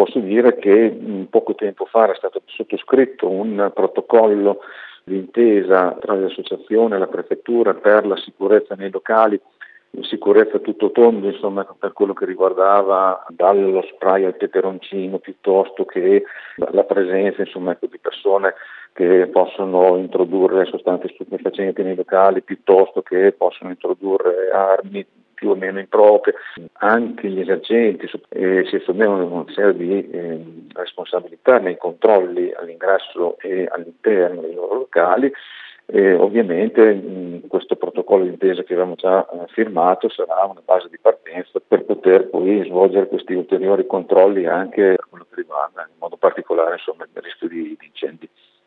posso dire che poco tempo fa era stato sottoscritto un protocollo d'intesa tra l'associazione e la prefettura per la sicurezza nei locali, sicurezza tutto tondo, insomma, per quello che riguardava dallo spray al peperoncino piuttosto che la presenza, insomma, di persone che possono introdurre sostanze stupefacenti nei locali piuttosto che possono introdurre armi più o meno improprie. Anche gli esercenti si assumevano una serie di responsabilità nei controlli all'ingresso e all'interno dei loro locali. Ovviamente questo protocollo d'intesa che avevamo già firmato sarà una base di partenza per poter poi svolgere questi ulteriori controlli anche per quello che riguarda in modo particolare, insomma, il rischio di incendi.